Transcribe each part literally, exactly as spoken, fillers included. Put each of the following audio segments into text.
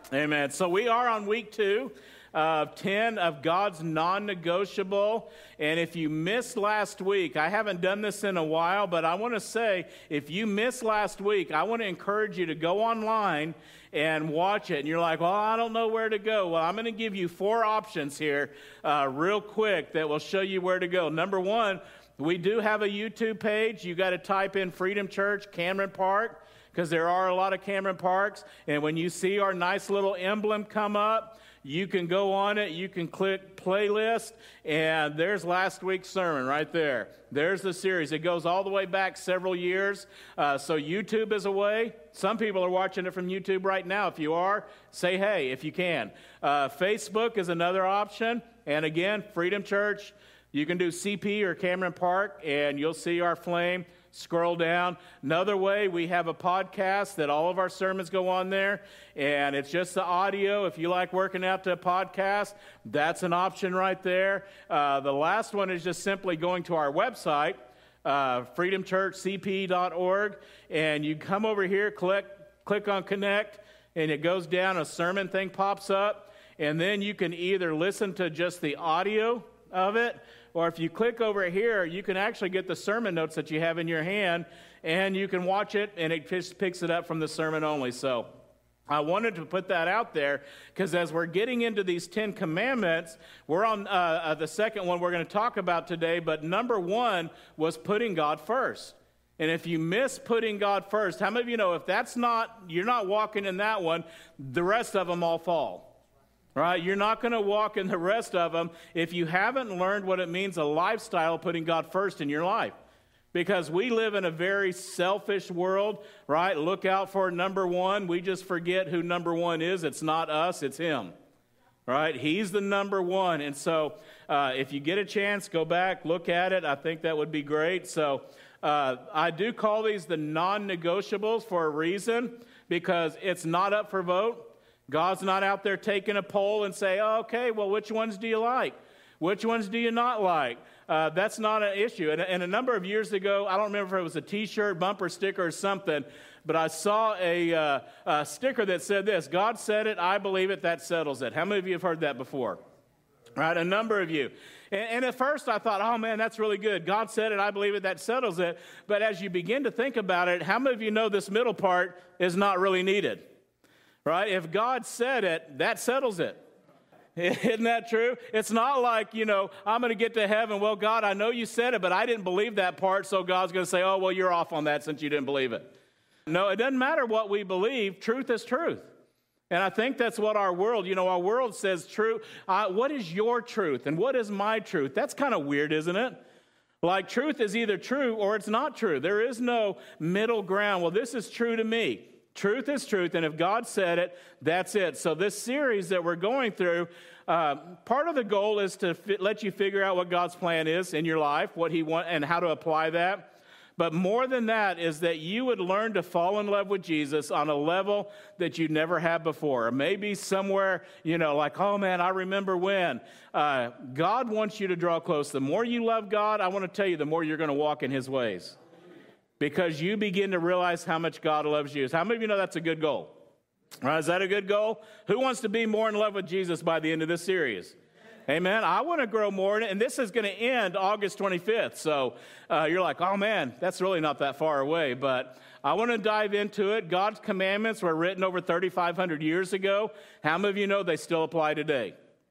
Amen. So we are on week two of ten of God's non-negotiable. And if you missed last week, I haven't done this in a while, but I want to say, if you missed last week, I want to encourage you to go online and watch it. And you're like, well, I don't know where to go. Well, I'm going to give you four options here uh, real quick that will show you where to go. Number one, we do have a YouTube page. You got to type in Freedom Church, Cameron Park, because there are a lot of Cameron Parks. And when you see our nice little emblem come up, you can go on it, you can click playlist, and there's last week's sermon right there. There's the series. It goes all the way back several years. Uh, so YouTube is a way. Some people are watching it from YouTube right now. If you are, say hey if you can. Uh, Facebook is another option. And again, Freedom Church, you can do C P or Cameron Park, and you'll see our flame. Scroll down. Another way, we have a podcast that all of our sermons go on there, and it's just the audio. If you like working out to a podcast, that's an option right there. Uh, the last one is just simply going to our website, uh, freedom church c p dot org, and you come over here, click, click on Connect, and it goes down, a sermon thing pops up, and then you can either listen to just the audio of it, or if you click over here, you can actually get the sermon notes that you have in your hand, and you can watch it, and it just picks it up from the sermon only. So I wanted to put that out there, because as we're getting into these Ten Commandments, we're on uh, uh, the second one we're going to talk about today, but number one was putting God first. And if you miss putting God first, how many of you know if that's not, you're not walking in that one, the rest of them all fall. Right? You're not going to walk in the rest of them if you haven't learned what it means, a lifestyle putting God first in your life. Because we live in a very selfish world, right? Look out for number one. We just forget who number one is. It's not us, it's Him. Right? He's the number one. And so uh, if you get a chance, go back, look at it. I think that would be great. So uh, I do call these the non-negotiables for a reason, because it's not up for vote. God's not out there taking a poll and say, oh, okay, well, which ones do you like? Which ones do you not like? Uh, that's not an issue. And, and a number of years ago, I don't remember if it was a T-shirt, bumper sticker, or something, but I saw a, uh, a sticker that said this: God said it, I believe it, that settles it. How many of you have heard that before? Right, a number of you. And, and at first I thought, oh, man, that's really good. God said it, I believe it, that settles it. But as you begin to think about it, how many of you know this middle part is not really needed? Right? If God said it, that settles it. Isn't that true? It's not like, you know, I'm going to get to heaven. Well, God, I know you said it, but I didn't believe that part, so God's going to say, oh, well, you're off on that since you didn't believe it. No, it doesn't matter what we believe. Truth is truth. And I think that's what our world, you know, our world says true. Uh, what is your truth and what is my truth? That's kind of weird, isn't it? Like truth is either true or it's not true. There is no middle ground. Well, this is true to me. Truth is truth, and if God said it, that's it. So this series that we're going through, uh, part of the goal is to fi- let you figure out what God's plan is in your life, what He wants, and how to apply that. But more than that is that you would learn to fall in love with Jesus on a level that you never have before. Or maybe somewhere, you know, like, oh man, I remember when. Uh, God wants you to draw close. The more you love God, I want to tell you, the more you're going to walk in His ways. Because you begin to realize how much God loves you. How many of you know that's a good goal? Right, is that a good goal? Who wants to be more in love with Jesus by the end of this series? Amen. I want to grow more in it, and this is going to end August twenty-fifth. So uh, you're like, oh man, that's really not that far away. But I want to dive into it. God's commandments were written over thirty-five hundred years ago. How many of you know they still apply today?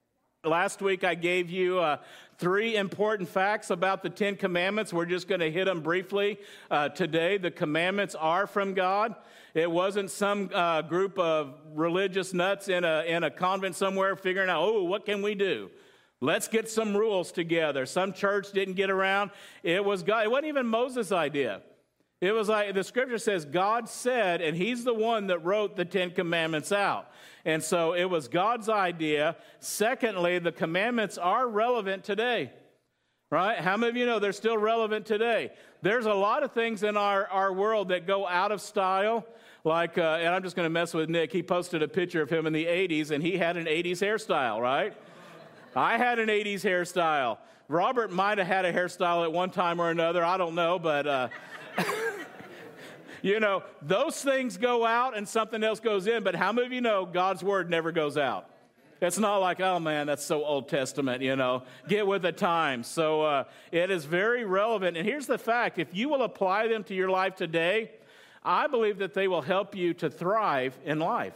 Last week I gave you uh, three important facts about the Ten Commandments. We're just going to hit them briefly uh, today. The commandments are from God. It wasn't some uh, group of religious nuts in a, in a convent somewhere figuring out, oh, what can we do? Let's get some rules together. Some church didn't get around. It was God. It wasn't even Moses' idea. It was like the scripture says God said, and He's the one that wrote the Ten Commandments out. And so it was God's idea. Secondly, the commandments are relevant today. Right? How many of you know they're still relevant today? There's a lot of things in our, our world that go out of style. Like, uh, and I'm just going to mess with Nick. He posted a picture of him in the eighties, and he had an eighties hairstyle, right? I had an eighties hairstyle. Robert might have had a hairstyle at one time or another. I don't know, but... Uh, You know, those things go out and something else goes in, but how many of you know God's word never goes out? It's not like, oh man, that's so Old Testament, you know, get with the times. So uh, it is very relevant. And here's the fact, if you will apply them to your life today, I believe that they will help you to thrive in life.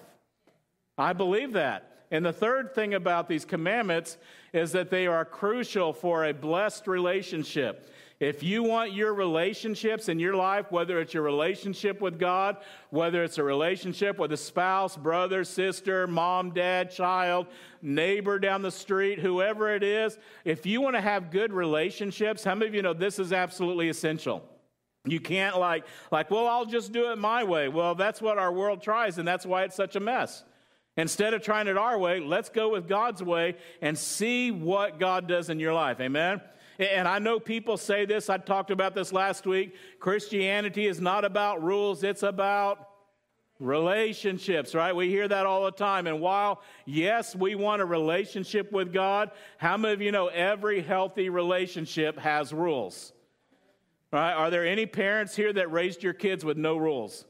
I believe that. And the third thing about these commandments is that they are crucial for a blessed relationship. If you want your relationships in your life, whether it's your relationship with God, whether it's a relationship with a spouse, brother, sister, mom, dad, child, neighbor down the street, whoever it is, if you want to have good relationships, how many of you know this is absolutely essential? You can't like, like, well, I'll just do it my way. Well, that's what our world tries, and that's why it's such a mess. Instead of trying it our way, let's go with God's way and see what God does in your life. Amen? And I know people say this. I talked about this last week. Christianity is not about rules. It's about relationships, right? We hear that all the time. And while, yes, we want a relationship with God, how many of you know every healthy relationship has rules? Right? Are there any parents here that raised your kids with no rules?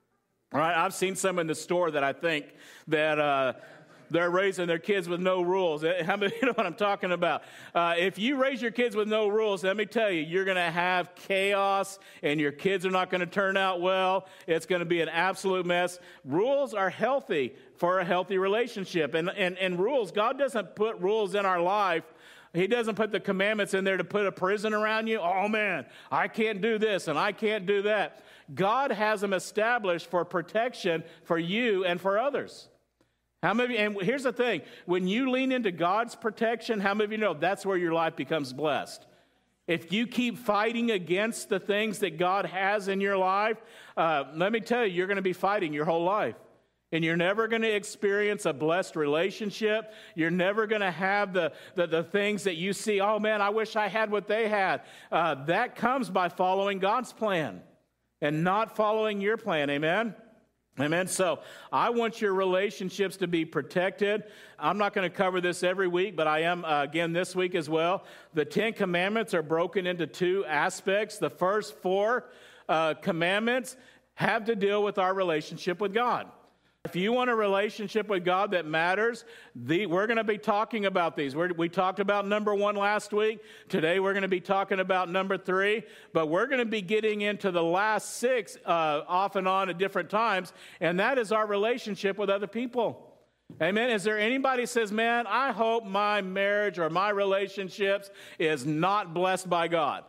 All right, I've seen some in the store that I think that uh, they're raising their kids with no rules. How many you know what I'm talking about? Uh, if you raise your kids with no rules, let me tell you, you're going to have chaos, and your kids are not going to turn out well. It's going to be an absolute mess. Rules are healthy for a healthy relationship, and and and rules. God doesn't put rules in our life. He doesn't put the commandments in there to put a prison around you. Oh, man, I can't do this and I can't do that. God has them established for protection for you and for others. How many? And here's the thing. When you lean into God's protection, how many of you know that's where your life becomes blessed? If you keep fighting against the things that God has in your life, uh, let me tell you, you're going to be fighting your whole life. And you're never going to experience a blessed relationship. You're never going to have the, the, the things that you see, oh man, I wish I had what they had. Uh, that comes by following God's plan and not following your plan, amen? Amen. So I want your relationships to be protected. I'm not going to cover this every week, but I am, uh, again, this week as well. The Ten Commandments are broken into two aspects. The first four uh, commandments have to deal with our relationship with God. If you want a relationship with God that matters, the, we're going to be talking about these. We're, we talked about number one last week. Today we're going to be talking about number three. But we're going to be getting into the last six uh, off and on at different times, and that is our relationship with other people. Amen. Is there anybody who says, man, I hope my marriage or my relationships is not blessed by God?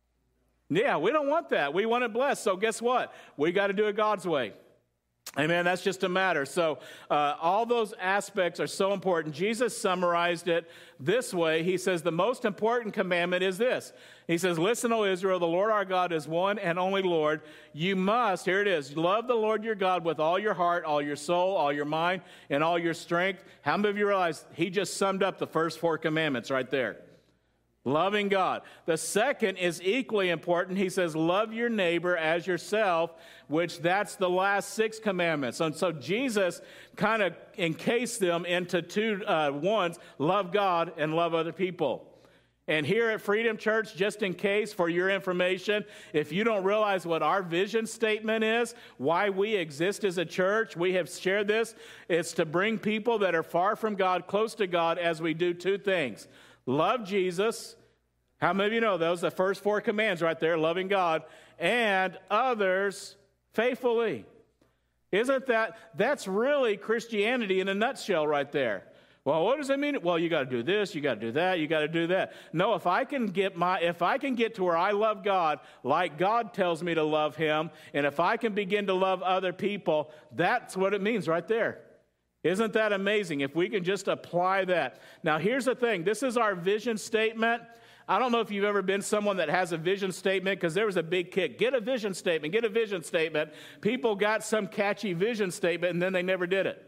Yeah, we don't want that. We want it blessed. So guess what? We got to do it God's way. Amen. That's just a matter. So uh, all those aspects are so important. Jesus summarized it this way. He says the most important commandment is this. He says, listen, O Israel, the Lord our God is one and only Lord. You must, here it is, love the Lord your God with all your heart, all your soul, all your mind, and all your strength. How many of you realize he just summed up the first four commandments right there? Loving God. The second is equally important. He says, love your neighbor as yourself, which that's the last six commandments. And so Jesus kind of encased them into two uh, ones, love God and love other people. And here at Freedom Church, just in case for your information, if you don't realize what our vision statement is, why we exist as a church, we have shared this. It's to bring people that are far from God close to God as we do two things. Love Jesus. How many of you know those? The first four commands right there, loving God, and others faithfully. Isn't that, that's really Christianity in a nutshell right there. Well, what does it mean? Well, you got to do this, you got to do that, you got to do that. No, if I can get my, if I can get to where I love God like God tells me to love him, and if I can begin to love other people, that's what it means right there. Isn't that amazing? If we can just apply that. Now, here's the thing. This is our vision statement. I don't know if you've ever been someone that has a vision statement, because there was a big kick. Get a vision statement. Get a vision statement. People got some catchy vision statement, and then they never did it.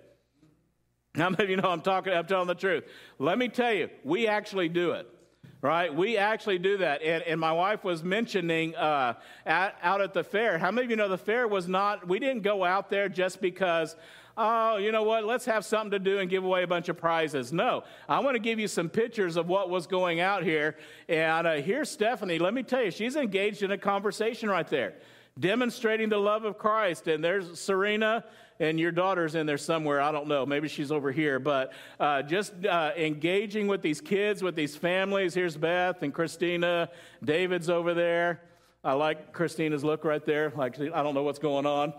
How many of you know I'm talking, I'm telling the truth? Let me tell you, we actually do it. Right? We actually do that. And, and my wife was mentioning uh, at, out at the fair. How many of you know the fair was not, we didn't go out there just because, oh, you know what, let's have something to do and give away a bunch of prizes. No, I want to give you some pictures of what was going out here. And uh, here's Stephanie. Let me tell you, she's engaged in a conversation right there. demonstrating the love of Christ. And there's Serena, and your daughter's in there somewhere. I don't know. Maybe she's over here. But uh, just uh, engaging with these kids, with these families. Here's Beth and Christina. David's over there. I like Christina's look right there. Like, I don't know what's going on.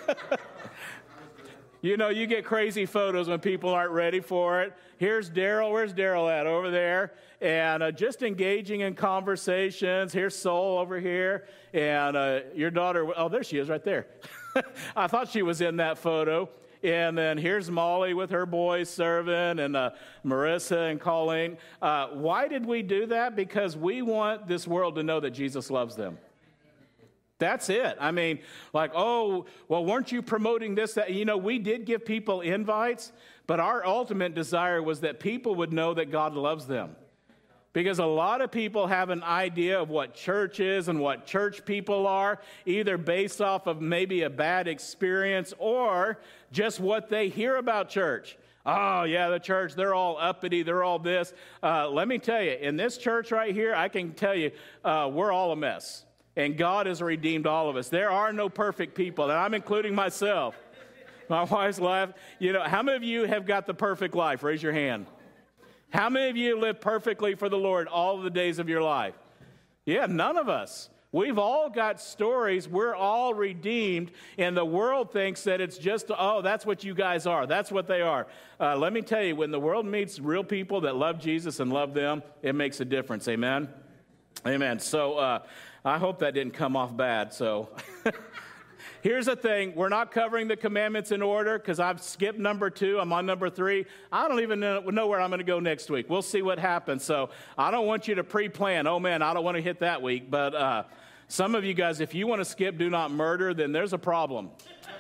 You know, you get crazy photos when people aren't ready for it. Here's Daryl. Where's Daryl at? Over there. And uh, just engaging in conversations. Here's Soul over here. And uh, your daughter, oh, there she is right there. I thought she was in that photo. And then here's Molly with her boys serving, and uh, Marissa and Colleen. Uh, why did we do that? Because we want this world to know that Jesus loves them. That's it. I mean, like, oh, well, weren't you promoting this? That? You know, we did give people invites, but our ultimate desire was that people would know that God loves them. Because a lot of people have an idea of what church is and what church people are, either based off of maybe a bad experience or just what they hear about church. Oh, yeah, the church, they're all uppity, they're all this. Uh, let me tell you, in this church right here, I can tell you, uh, we're all a mess. And God has redeemed all of us. There are no perfect people, and I'm including myself. My wife's laugh. You know, how many of you have got the perfect life? Raise your hand. How many of you live perfectly for the Lord all the days of your life? Yeah, none of us. We've all got stories. We're all redeemed, and the world thinks that it's just, oh, that's what you guys are. That's what they are. Uh, let me tell you, when the world meets real people that love Jesus and love them, it makes a difference. Amen? Amen. So uh, I hope that didn't come off bad. So here's the thing. We're not covering the commandments in order because I've skipped number two. I'm on number three. I don't even know, know where I'm going to go next week. We'll see what happens. So I don't want you to pre-plan. Oh, man, I don't want to hit that week. But uh, some of you guys, if you want to skip do not murder, then there's a problem.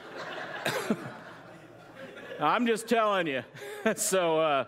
I'm just telling you. so, uh,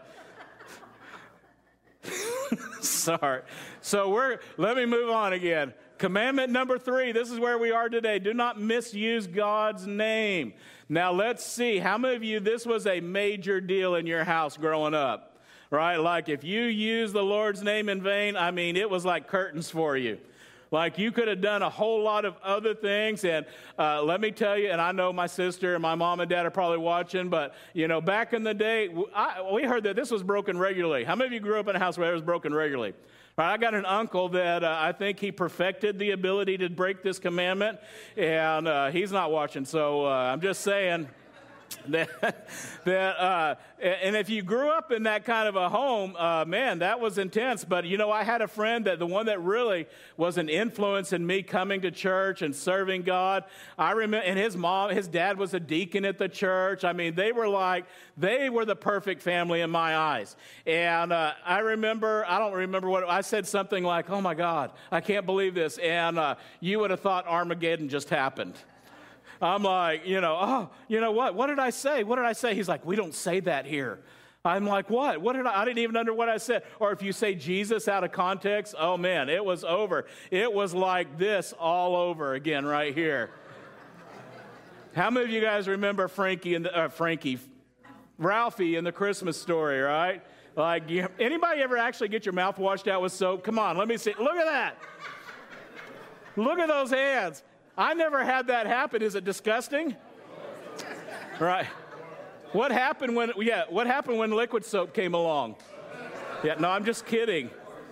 sorry. So we're, let me move on again. Commandment number three, this is where we are today. Do not misuse God's name. Now let's see, how many of you, this was a major deal in your house growing up, right? Like if you use the Lord's name in vain, I mean, it was like curtains for you. Like you could have done a whole lot of other things. And uh, let me tell you, and I know my sister and my mom and dad are probably watching, but, you know, back in the day, I, we heard that this was broken regularly. How many of you grew up in a house where it was broken regularly? Right, I got an uncle that uh, I think he perfected the ability to break this commandment, and uh, he's not watching, so uh, I'm just saying that, that uh, and if you grew up in that kind of a home, uh, man, that was intense. But, you know, I had a friend that the one that really was an influence in me coming to church and serving God. I remember, and his mom, his dad was a deacon at the church. I mean, they were like, they were the perfect family in my eyes. And uh, I remember, I don't remember what, I said something like, oh my God, I can't believe this. And uh, you would have thought Armageddon just happened. I'm like, you know, oh, you know what? What did I say? What did I say? He's like, we don't say that here. I'm like, what? What did I? I didn't even under what I said. Or if you say Jesus out of context, oh man, it was over. It was like this all over again right here. How many of you guys remember Frankie and the, uh, Frankie, Ralphie in the Christmas Story, right? Like, you, anybody ever actually get your mouth washed out with soap? Come on, let me see. Look at that. Look at those hands. I never had that happen. Is it disgusting? Right. What happened when, yeah, what happened when liquid soap came along? Yeah, no, I'm just kidding.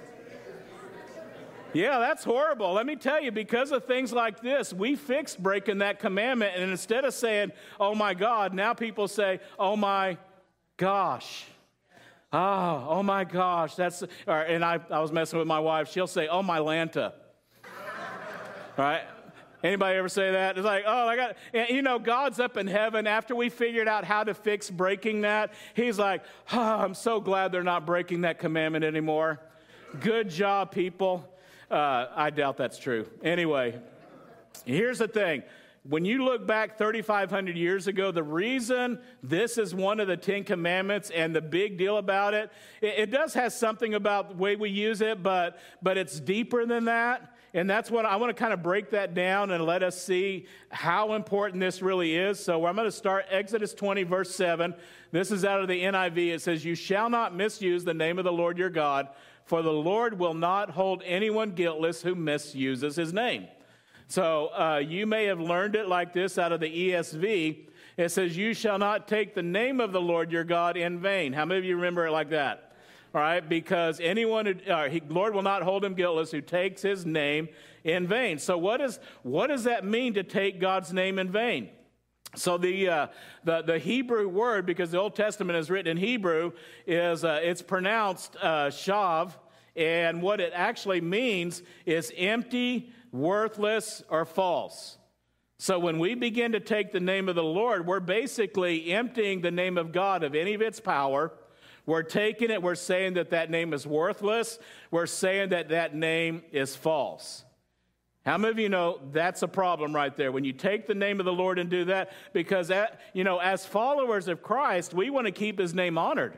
Yeah, that's horrible. Let me tell you, because of things like this, we fixed breaking that commandment. And instead of saying, oh my God, now people say, oh my gosh. Oh, oh my gosh. That's, or, and I, I was messing with my wife. She'll say, oh my Lanta. Right? Anybody ever say that? It's like, oh, I got, and, you know, God's up in heaven. After we figured out how to fix breaking that, he's like, oh, I'm so glad they're not breaking that commandment anymore. Good job, people. Uh, I doubt that's true. Anyway, here's the thing. When you look back thirty-five hundred years ago, the reason this is one of the Ten Commandments and the big deal about it, it, it does have something about the way we use it, but but it's deeper than that. And that's what I want to kind of break that down and let us see how important this really is. So I'm going to start Exodus twenty, verse seven. This is out of the N I V. It says, you shall not misuse the name of the Lord your God, for the Lord will not hold anyone guiltless who misuses his name. So uh, you may have learned it like this out of the E S V. It says, you shall not take the name of the Lord your God in vain. How many of you remember it like that? All right, because anyone, who, uh, he, Lord will not hold him guiltless who takes his name in vain. So what, is, what does that mean to take God's name in vain? So the, uh, the the Hebrew word, because the Old Testament is written in Hebrew, is uh, it's pronounced uh, shav, and what it actually means is empty, worthless, or false. So when we begin to take the name of the Lord, we're basically emptying the name of God of any of its power. We're taking it, we're saying that that name is worthless. We're saying that that name is false. How many of you know that's a problem right there? When you take the name of the Lord and do that, because, that, you know, as followers of Christ, we want to keep his name honored.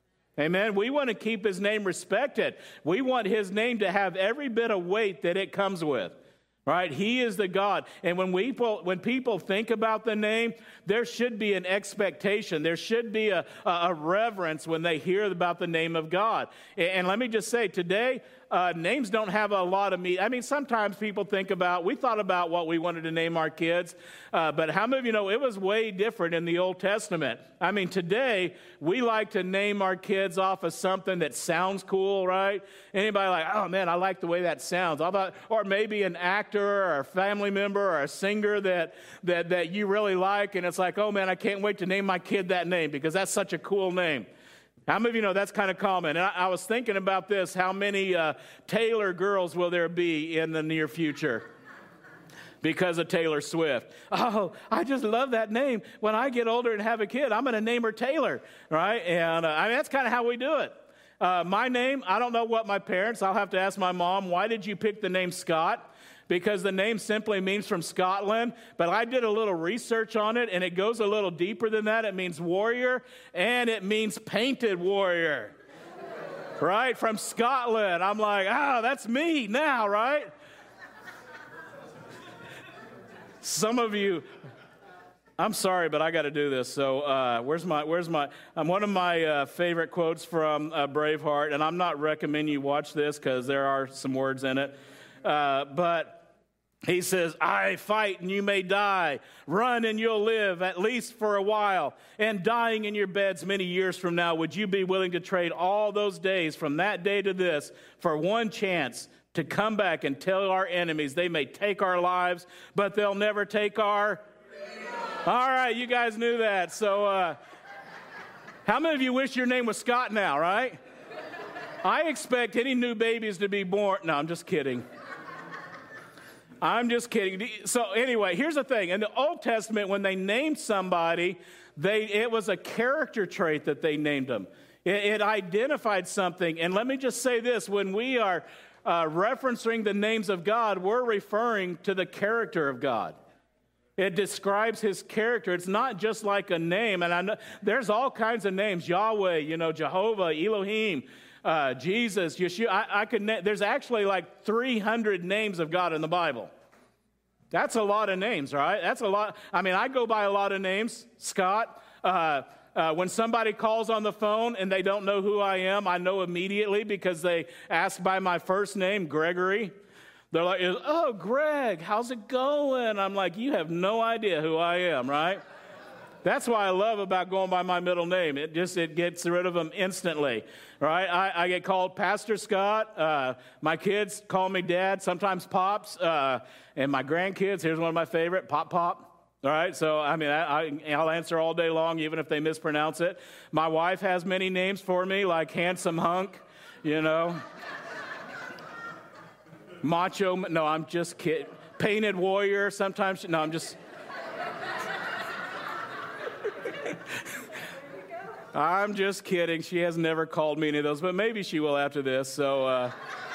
Amen. We want to keep his name respected. We want his name to have every bit of weight that it comes with. Right? He is the God. And when we when people think about the name, there should be an expectation. There should be a, a, a reverence when they hear about the name of God. And, and let me just say, today, uh, names don't have a lot of meaning. I mean, sometimes people think about, we thought about what we wanted to name our kids, uh, but how many of you know it was way different in the Old Testament? I mean, today, we like to name our kids off of something that sounds cool, right? Anybody like, oh man, I like the way that sounds. I thought, or maybe an actor or a family member or a singer that, that, that you really like, and it's like, oh man, I can't wait to name my kid that name because that's such a cool name. How many of you know that's kind of common? And I, I was thinking about this, how many uh, Taylor girls will there be in the near future? Because of Taylor Swift. Oh, I just love that name. When I get older and have a kid, I'm going to name her Taylor, right? And uh, I mean, that's kind of how we do it. Uh, my name, I don't know what my parents, I'll have to ask my mom, why did you pick the name Scott? Because the name simply means from Scotland, but I did a little research on it, and it goes a little deeper than that. It means warrior, and it means painted warrior, right? From Scotland. I'm like, ah, oh, that's me now, right? Some of you, I'm sorry, but I got to do this. So uh, where's my, where's my, um, one of my uh, favorite quotes from uh, Braveheart, and I'm not recommending you watch this because there are some words in it, uh, but he says, I fight and you may die, run and you'll live, at least for a while, and dying in your beds many years from now, would you be willing to trade all those days from that day to this for one chance to come back and tell our enemies they may take our lives, but they'll never take our... All right, you guys knew that. So uh, how many of you wish your name was Scott now, right? I expect any new babies to be born. No, I'm just kidding. I'm just kidding. So anyway, here's the thing. In the Old Testament, when they named somebody, they it was a character trait that they named them. It, it identified something. And let me just say this. When we are uh, referencing the names of God, we're referring to the character of God. It describes his character. It's not just like a name. And I know there's all kinds of names. Yahweh, you know, Jehovah, Elohim, uh, Jesus, Yeshua. I, I could. Na- there's actually like three hundred names of God in the Bible. That's a lot of names, right? That's a lot. I mean, I go by a lot of names. Scott. Uh, uh, when somebody calls on the phone and they don't know who I am, I know immediately because they ask by my first name, Gregory. They're like, oh, Greg, how's it going? I'm like, you have no idea who I am, right? That's why I love about going by my middle name. It just, it gets rid of them instantly, right? I, I get called Pastor Scott. Uh, my kids call me Dad, sometimes Pops. Uh, and my grandkids, here's one of my favorite, Pop Pop. All right, so, I mean, I, I, I'll answer all day long, even if they mispronounce it. My wife has many names for me, like Handsome Hunk, you know. Macho, no, I'm just kidding. Painted Warrior, sometimes, no, I'm just... I'm just kidding. She has never called me any of those, but maybe she will after this, so... Uh...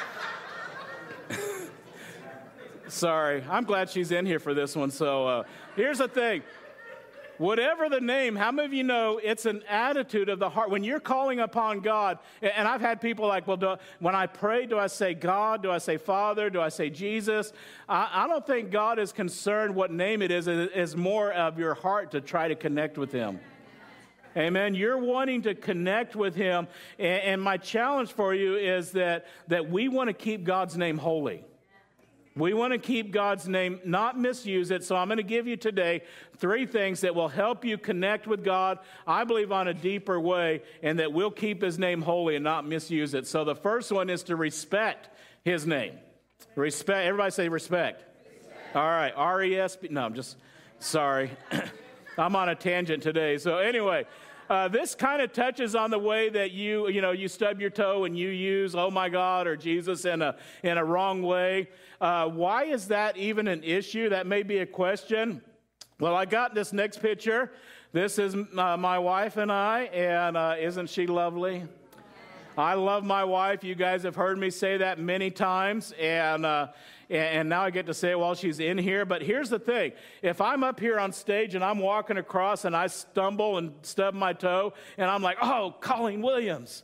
Sorry, I'm glad she's in here for this one, so uh, here's the thing. Whatever the name, how many of you know it's an attitude of the heart? When you're calling upon God, and I've had people like, well, do, when I pray, do I say God? Do I say Father? Do I say Jesus? I, I don't think God is concerned what name it is. It is more of your heart to try to connect with him. Amen. You're wanting to connect with him, and, and my challenge for you is that, that we want to keep God's name holy. We want to keep God's name, not misuse it. So I'm going to give you today three things that will help you connect with God, I believe, on a deeper way, and that will keep his name holy and not misuse it. So the first one is to respect his name. Respect. Everybody say respect. Respect. All right. R E S P. No, I'm just, sorry. I'm on a tangent today. So anyway, uh, this kind of touches on the way that you, you know, you stub your toe and you use, oh my God, or Jesus in a, in a wrong way. Uh, why is that even an issue? That may be a question. Well, I got this next picture. This is uh, my wife and I, and uh, isn't she lovely? I love my wife. You guys have heard me say that many times, and uh, and now I get to say it while she's in here. But here's the thing. If I'm up here on stage and I'm walking across and I stumble and stub my toe, and I'm like, oh, Colleen Williams.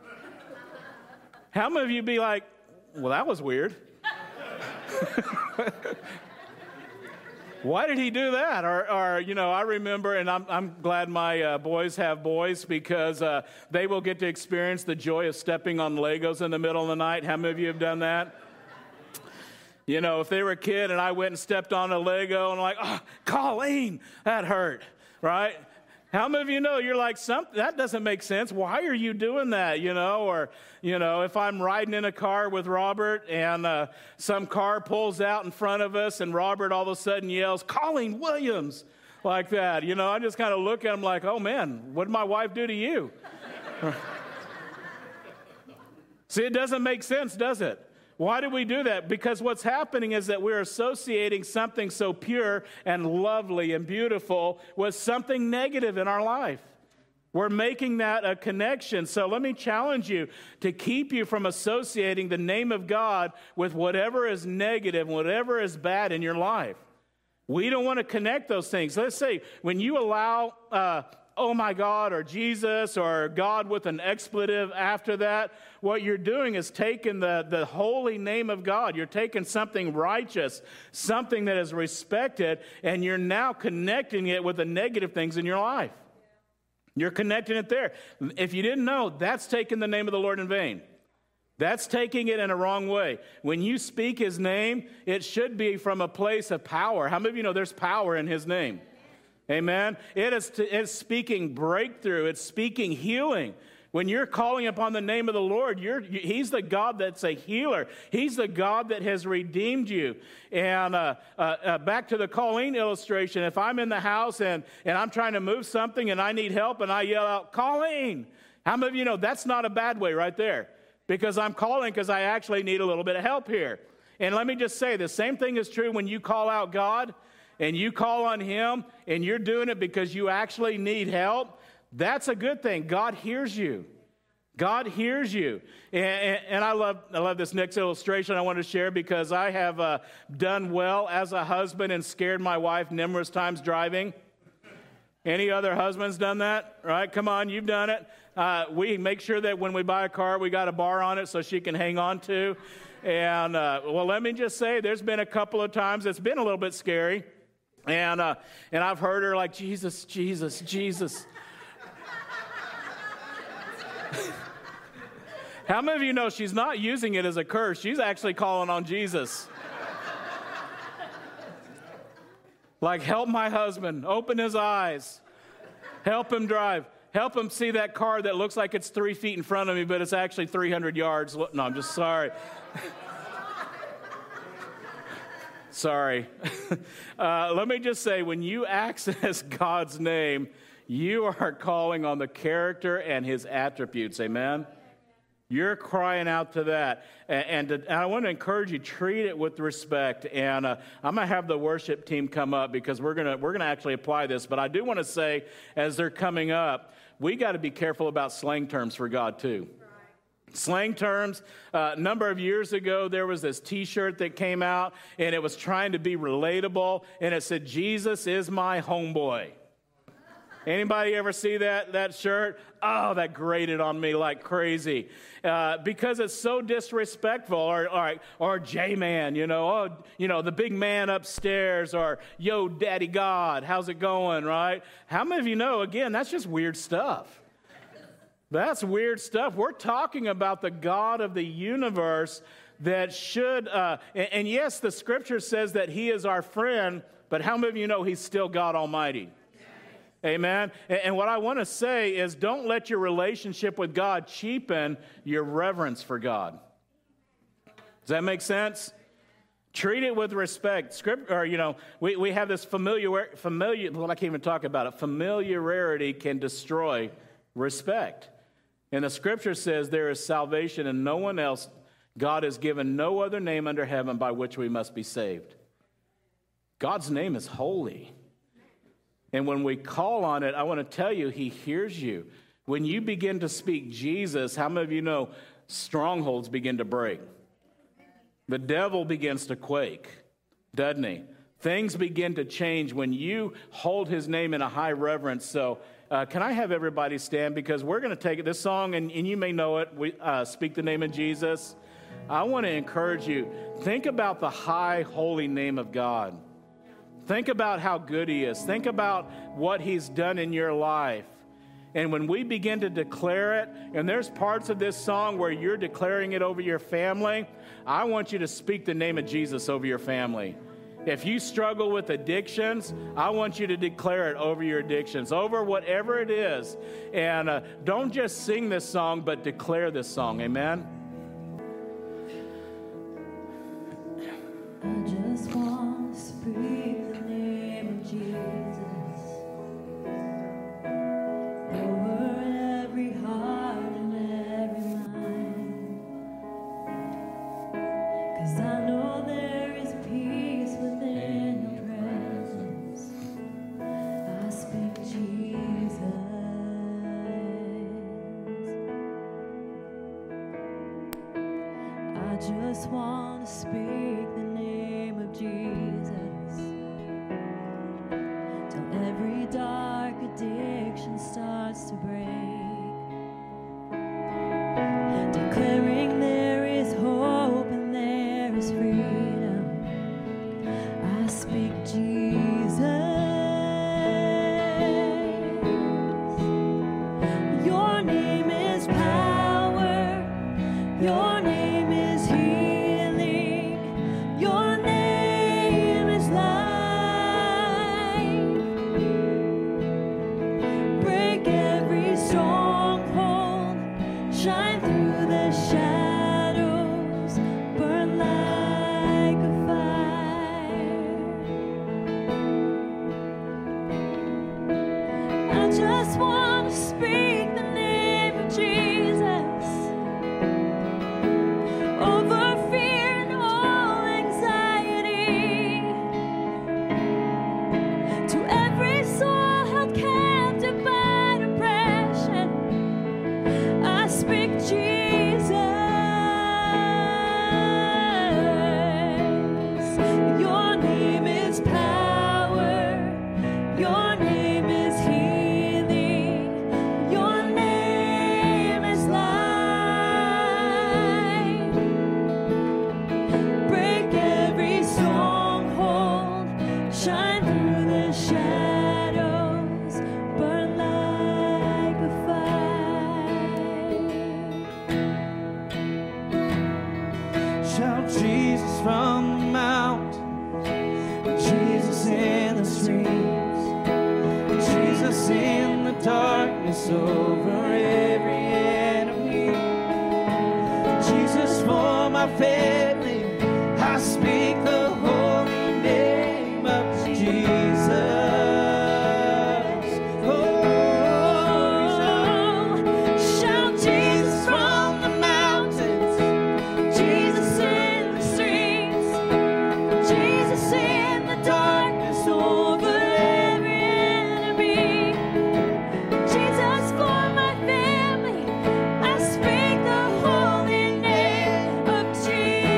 How many of you be like, well, that was weird? Why did he do that? Or, or, you know, I remember, and I'm, I'm glad my uh, boys have boys because uh, they will get to experience the joy of stepping on Legos in the middle of the night. How many of you have done that? You know, if they were a kid and I went and stepped on a Lego and I'm like, oh, Colleen, that hurt, right? How many of you know you're like, Some, that doesn't make sense. Why are you doing that, you know? Or, you know, if I'm riding in a car with Robert and uh, some car pulls out in front of us and Robert all of a sudden yells, Colleen Williams, like that. You know, I just kind of look at him like, oh, man, what did my wife do to you? See, it doesn't make sense, does it? Why do we do that? Because what's happening is that we're associating something so pure and lovely and beautiful with something negative in our life. We're making that a connection. So let me challenge you to keep you from associating the name of God with whatever is negative, whatever is bad in your life. We don't want to connect those things. Let's say when you allow uh, oh my God, or Jesus, or God with an expletive after that, what you're doing is taking the, the holy name of God. You're taking something righteous, something that is respected, and you're now connecting it with the negative things in your life. You're connecting it there. If you didn't know, that's taking the name of the Lord in vain. That's taking it in a wrong way. When you speak his name, it should be from a place of power. How many of you know there's power in his name? Amen. It is, to, it's speaking breakthrough. It's speaking healing. When you're calling upon the name of the Lord, you're, you, he's the God that's a healer. He's the God that has redeemed you. And uh, uh, uh, back to the Colleen illustration, if I'm in the house and, and I'm trying to move something and I need help and I yell out, Colleen, how many of you know that's not a bad way right there? Because I'm calling because I actually need a little bit of help here. And let me just say, the same thing is true when you call out God and you call on him, and you're doing it because you actually need help, that's a good thing. God hears you. God hears you. And, and, and I love I love this next illustration I want to share because I have uh, done well as a husband and scared my wife numerous times driving. Any other husbands done that? Right? Come on, you've done it. Uh, we make sure that when we buy a car, we got a bar on it so she can hang on to. And, uh, well, let me just say, there's been a couple of times it's been a little bit scary. And uh, and I've heard her like, Jesus, Jesus, Jesus. How many of you know she's not using it as a curse? She's actually calling on Jesus. Like, help my husband. Open his eyes. Help him drive. Help him see that car that looks like it's three feet in front of me, but it's actually three hundred yards. No, I'm just sorry. Sorry. Uh, let me just say, when you access God's name, you are calling on the character and his attributes. Amen? You're crying out to that. And, and, to, and I want to encourage you, treat it with respect. And uh, I'm going to have the worship team come up because we're going to we're going to actually apply this. But I do want to say, as they're coming up, we got to be careful about slang terms for God too. Slang terms. Uh, a number of years ago, there was this T-shirt that came out, and it was trying to be relatable, and it said, Jesus is my homeboy. Anybody ever see that that shirt? Oh, that grated on me like crazy. Uh, because it's so disrespectful. Or, or, or J-Man, you know, oh, you know, the big man upstairs, or yo, Daddy God, how's it going, right? How many of you know, again, that's just weird stuff. That's weird stuff. We're talking about the God of the universe that should, uh, and, and yes, the scripture says that he is our friend, but how many of you know he's still God Almighty? Amen. And, and what I want to say is don't let your relationship with God cheapen your reverence for God. Does that make sense? Treat it with respect. Script, or, you know, we, we have this familiar, familiar, well, I can't even talk about it. Familiarity can destroy respect. And the scripture says there is salvation in no one else. God has given no other name under heaven by which we must be saved. God's name is holy. And when we call on it, I want to tell you, he hears you. When you begin to speak Jesus, how many of you know strongholds begin to break? The devil begins to quake, doesn't he? Things begin to change when you hold his name in a high reverence. So uh, can I have everybody stand? Because we're going to take this song, and, and you may know it, we uh, Speak the Name of Jesus. I want to encourage you, think about the high, holy name of God. Think about how good he is. Think about what he's done in your life. And when we begin to declare it, and there's parts of this song where you're declaring it over your family, I want you to speak the name of Jesus over your family. If you struggle with addictions, I want you to declare it over your addictions, over whatever it is. And uh, don't just sing this song, but declare this song. Amen? I just want to speak the name of Jesus over every heart and every mind, 'cause I know there is peace within your presence. I speak Jesus. I just want to speak the name of Jesus till every dark addiction starts to break, declaring there is hope and there is freedom. I speak Jesus. Your name is power. Your name is healing. Your name is life. Break every stronghold. Shine through the shadows. Burn like a fire. I just want to speak the name of Jesus over fear and all anxiety, to every soul held captive by depression. I speak Jesus. Your name is power. Your name is healing. Your name is life. Break every stronghold. Shine through the shadows. Burn like a fire. Shout Jesus from the mountains, Jesus in the streets, Jesus in the darkness over every enemy, Jesus for my family. I speak the holy name of Jesus. Oh, Shout Jesus from the mountains, Jesus in the streets, Jesus in the darkness over every enemy, Jesus for my family. I speak the holy name of Jesus.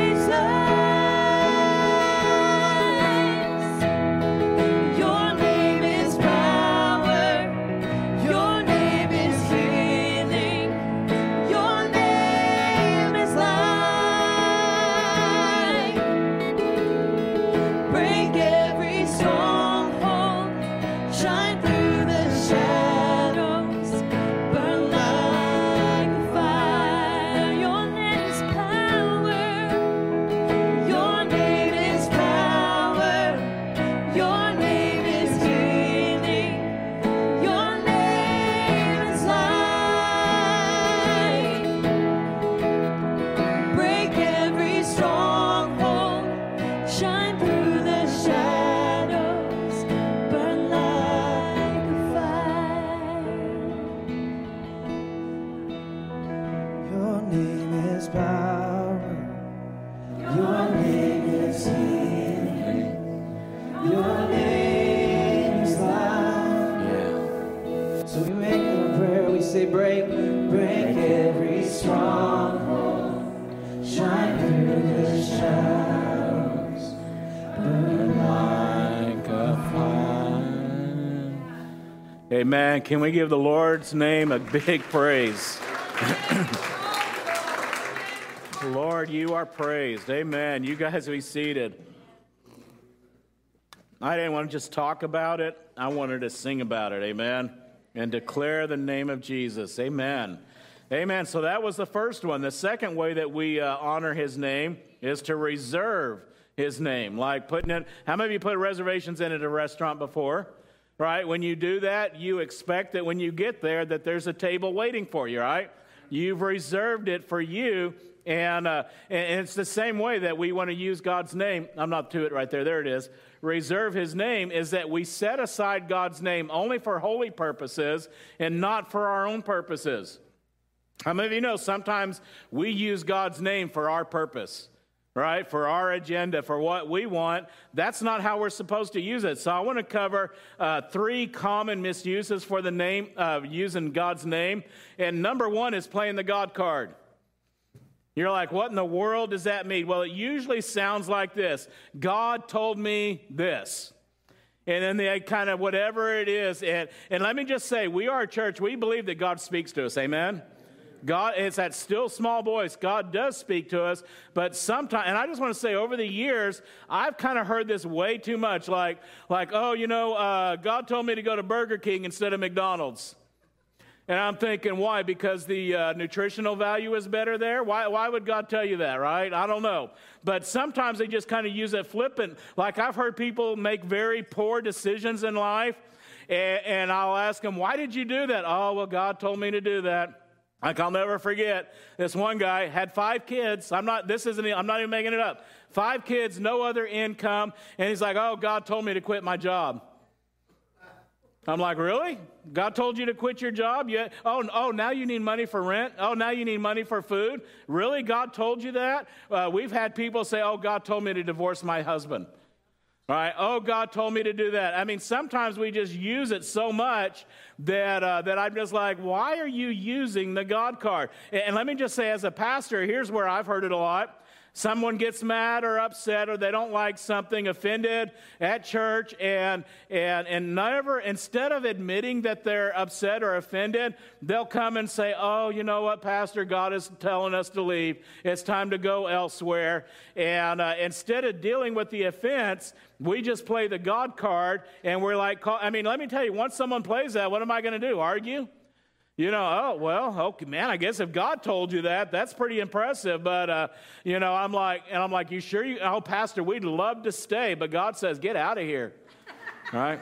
is power. Your name is healing. Your name is life. Yeah. So we make it a prayer. We say, break, break every stronghold. Shine through the shadows. Burn like a fire. Amen. Can we give the Lord's name a big praise? Lord, you are praised. Amen. You guys be seated. I didn't want to just talk about it. I wanted to sing about it. Amen. And declare the name of Jesus. Amen. Amen. So that was the first one. The second way that we uh, honor his name is to reserve his name. Like putting it, how many of you put reservations in at a restaurant before? Right? When you do that, you expect that when you get there that there's a table waiting for you, right? You've reserved it for you. And, uh, and it's the same way that we want to use God's name. I'm not to it right there. There it is. Reserve his name is that we set aside God's name only for holy purposes and not for our own purposes. How many of you know sometimes we use God's name for our purpose, right? For our agenda, for what we want. That's not how we're supposed to use it. So I want to cover uh, three common misuses for the name, uh, using God's name. And number one is playing the God card. You're like, what in the world does that mean? Well, it usually sounds like this. God told me this. And then they kind of whatever it is. And, and let me just say, we are a church. We believe that God speaks to us. Amen? God, it's that still small voice. God does speak to us. But sometimes, and I just want to say, over the years, I've kind of heard this way too much. Like, like oh, you know, uh, God told me to go to Burger King instead of McDonald's. And I'm thinking, why? Because the uh, nutritional value is better there? Why, why would God tell you that, right? I don't know. But sometimes they just kind of use it flippant. Like I've heard people make very poor decisions in life, and, and I'll ask them, why did you do that? Oh, well, God told me to do that. Like I'll never forget, this one guy had five kids. I'm not, this isn't, I'm not even making it up. Five kids, no other income. And he's like, oh, God told me to quit my job. I'm like, really? God told you to quit your job? You, oh, oh, now you need money for rent? Oh, now you need money for food? Really? God told you that? Uh, we've had people say, oh, God told me to divorce my husband. All right? Oh, God told me to do that. I mean, sometimes we just use it so much that uh, that I'm just like, why are you using the God card? And, and let me just say, as a pastor, here's where I've heard it a lot. Someone gets mad or upset or they don't like something, offended at church, and and and never, instead of admitting that they're upset or offended, they'll come and say, oh, you know what, Pastor, God is telling us to leave. It's time to go elsewhere. And uh, instead of dealing with the offense, we just play the God card, and we're like, I mean, let me tell you, once someone plays that, what am I going to do, argue? You know, oh, well, okay, man, I guess if God told you that, that's pretty impressive. But, uh, you know, I'm like, and I'm like, you sure you, oh, Pastor, we'd love to stay. But God says, get out of here. All right?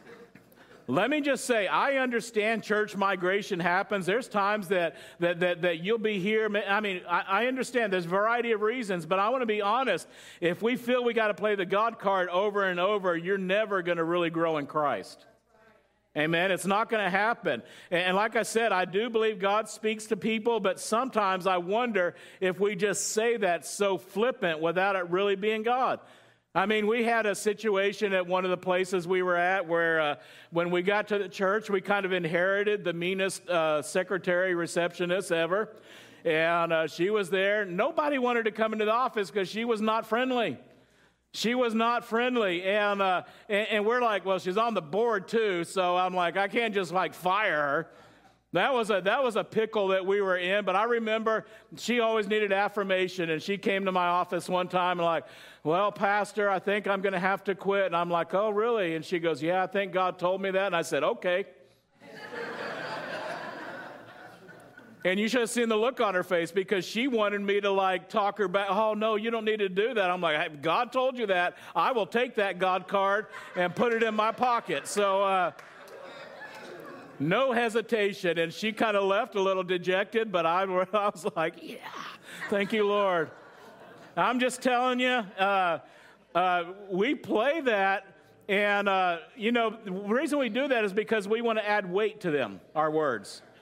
Let me just say, I understand church migration happens. There's times that that that, that you'll be here. I mean, I, I understand there's a variety of reasons, but I want to be honest. If we feel we got to play the God card over and over, you're never going to really grow in Christ. Amen. It's not going to happen. And like I said, I do believe God speaks to people, but sometimes I wonder if we just say that so flippant without it really being God. I mean, we had a situation at one of the places we were at where uh, when we got to the church, we kind of inherited the meanest uh, secretary receptionist ever. And uh, she was there. Nobody wanted to come into the office because she was not friendly. She was not friendly, and, uh, and and we're like, well, she's on the board too, so I'm like, I can't just like fire her. That was a that was a pickle that we were in. But I remember she always needed affirmation, and she came to my office one time and like, well, Pastor, I think I'm going to have to quit. And I'm like, oh, really? And she goes, yeah, I think God told me that. And I said, okay. And you should have seen the look on her face because she wanted me to like talk her back. Oh, no, you don't need to do that. I'm like, hey, God told you that. I will take that God card and put it in my pocket. So uh, no hesitation. And she kind of left a little dejected, but I, I was like, yeah, thank you, Lord. I'm just telling you, uh, uh, we play that. And, uh, you know, the reason we do that is because we want to add weight to them, our words.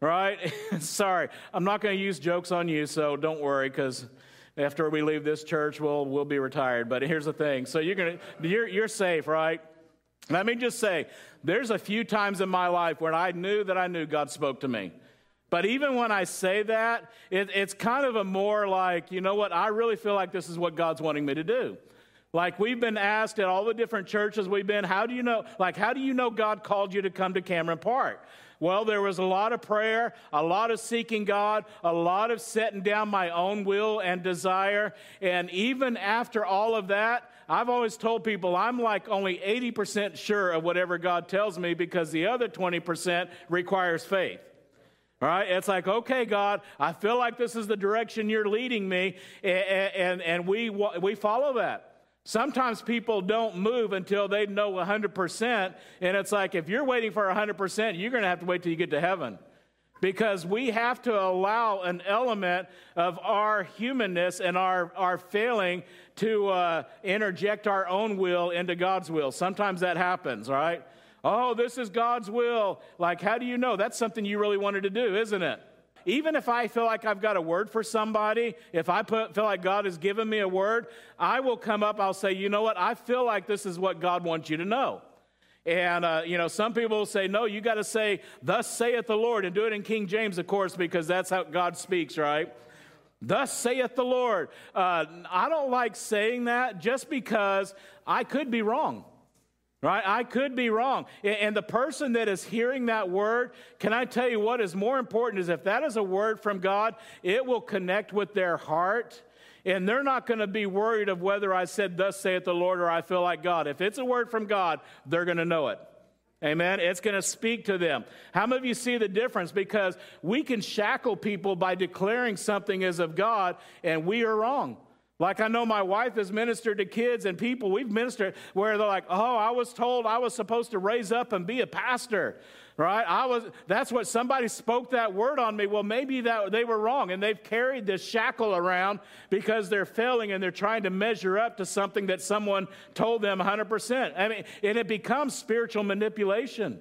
right? Sorry, I'm not going to use jokes on you, so don't worry, because after we leave this church, we'll we'll be retired. But here's the thing: so you're gonna you're you're safe, right? Let me just say, there's a few times in my life where I knew that I knew God spoke to me. But even when I say that, it, it's kind of a more like, you know what, I really feel like this is what God's wanting me to do. Like we've been asked at all the different churches we've been, how do you know, like how do you know God called you to come to Cameron Park? Well, there was a lot of prayer, a lot of seeking God, a lot of setting down my own will and desire. And even after all of that, I've always told people I'm like only eighty percent sure of whatever God tells me because the other twenty percent requires faith. All right, it's like, okay, God, I feel like this is the direction you're leading me, and, and, and we, we follow that. Sometimes people don't move until they know one hundred percent, and it's like, if you're waiting for one hundred percent, you're going to have to wait till you get to heaven. Because we have to allow an element of our humanness and our, our failing to uh, interject our own will into God's will. Sometimes that happens, right? Oh, this is God's will. Like, how do you know? That's something you really wanted to do, isn't it? Even if I feel like I've got a word for somebody, if I put, feel like God has given me a word, I will come up, I'll say, you know what? I feel like this is what God wants you to know. And, uh, you know, some people will say, no, you got to say, thus saith the Lord, and do it in King James, of course, because that's how God speaks, right? Thus saith the Lord. Uh, I don't like saying that just because I could be wrong. Right? I could be wrong. And the person that is hearing that word, can I tell you what is more important is if that is a word from God, it will connect with their heart. And they're not going to be worried of whether I said, thus saith the Lord, or I feel like God. If it's a word from God, they're going to know it. Amen? It's going to speak to them. How many of you see the difference? Because we can shackle people by declaring something is of God, and we are wrong. Like I know my wife has ministered to kids and people, we've ministered where they're like, oh, I was told I was supposed to raise up and be a pastor, right? I was. That's what somebody spoke that word on me. Well, maybe that they were wrong, and they've carried this shackle around because they're failing and they're trying to measure up to something that someone told them one hundred percent. I mean, and it becomes spiritual manipulation.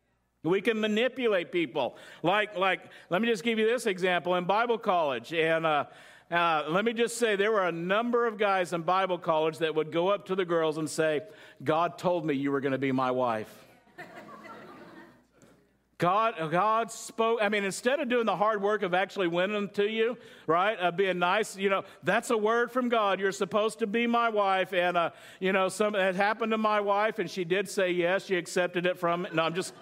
We can manipulate people. Like, like, let me just give you this example in Bible college, and uh, Uh, let me just say, there were a number of guys in Bible college that would go up to the girls and say, God told me you were going to be my wife. God, God spoke. I mean, instead of doing the hard work of actually winning them to you, right, uh, being nice, you know, that's a word from God. You're supposed to be my wife. And, uh, you know, some, it happened to my wife, and she did say yes. She accepted it from, no, I'm just...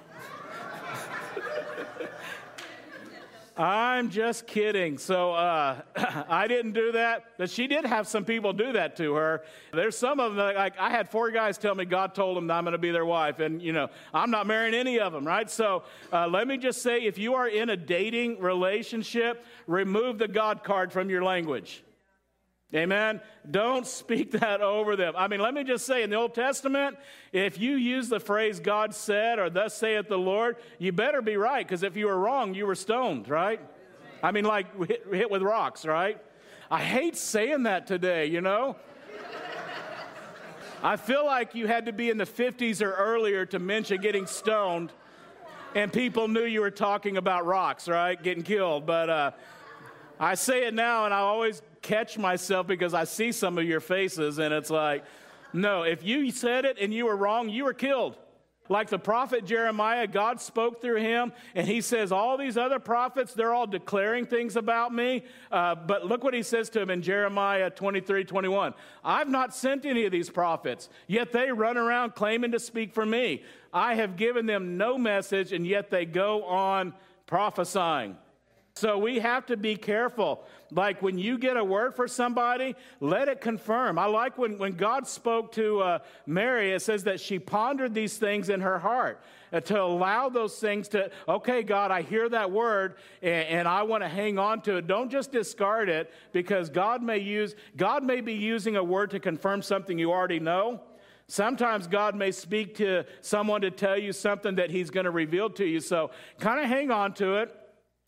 I'm just kidding. So uh, I didn't do that, but she did have some people do that to her. There's some of them, that, like I had four guys tell me God told them that I'm going to be their wife, and, you know, I'm not marrying any of them, right? So uh, let me just say, if you are in a dating relationship, remove the God card from your language. Amen? Don't speak that over them. I mean, let me just say, in the Old Testament, if you use the phrase God said or thus saith the Lord, you better be right, because if you were wrong, you were stoned, right? I mean, like hit, hit with rocks, right? I hate saying that today, you know? I feel like you had to be in the fifties or earlier to mention getting stoned, and people knew you were talking about rocks, right? Getting killed. But uh, I say it now, and I always catch myself because I see some of your faces, and it's like, no, if you said it and you were wrong, you were killed. Like the prophet Jeremiah, God spoke through him, and he says, all these other prophets, they're all declaring things about me. Uh, but look what he says to him in Jeremiah twenty-three twenty-one. I've not sent any of these prophets, yet they run around claiming to speak for me. I have given them no message, and yet they go on prophesying. So we have to be careful. Like when you get a word for somebody, let it confirm. I like when, when God spoke to uh, Mary, it says that she pondered these things in her heart uh, to allow those things to, okay, God, I hear that word and, and I want to hang on to it. Don't just discard it, because God may use, God may be using a word to confirm something you already know. Sometimes God may speak to someone to tell you something that he's going to reveal to you. So kind of hang on to it.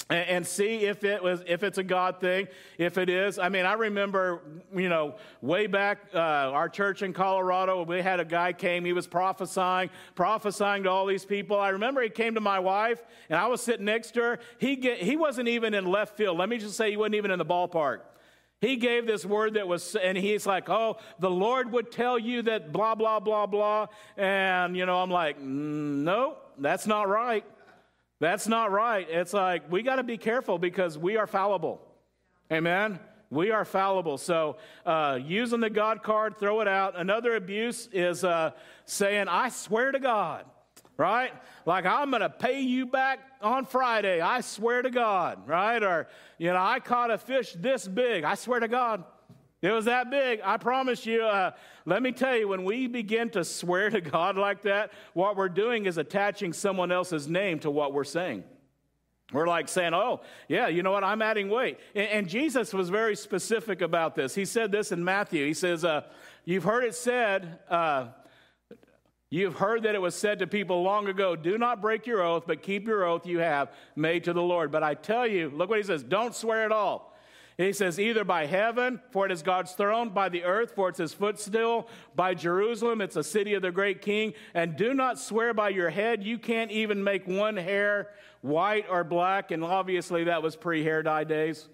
and, and see if it was if it's a God thing. If it is, I mean, I remember, you know, way back, uh, our church in Colorado, we had a guy came. He was prophesying, prophesying to all these people. I remember he came to my wife, and I was sitting next to her. He get, he wasn't even in left field. Let me just say, he wasn't even in the ballpark. He gave this word that was, and he's like, oh, the Lord would tell you that blah, blah, blah, blah. And, you know, I'm like, mm, no, that's not right. That's not right. It's like, we got to be careful because we are fallible. Amen? We are fallible. So uh, using the God card, throw it out. Another abuse is uh, saying, I swear to God. Right? Like, I'm going to pay you back on Friday. I swear to God. Right? Or, you know, I caught a fish this big. I swear to God. It was that big. I promise you. Uh, let me tell you, when we begin to swear to God like that, what we're doing is attaching someone else's name to what we're saying. We're like saying, oh, yeah, you know what? I'm adding weight. And, and Jesus was very specific about this. He said this in Matthew. He says, uh, you've heard it said... Uh, You've heard that it was said to people long ago, do not break your oath, but keep your oath you have made to the Lord. But I tell you, look what he says, don't swear at all. He says, either by heaven, for it is God's throne, by the earth, for it's his footstool, by Jerusalem, it's a city of the great king. And do not swear by your head. You can't even make one hair white or black. And obviously that was pre-hair dye days.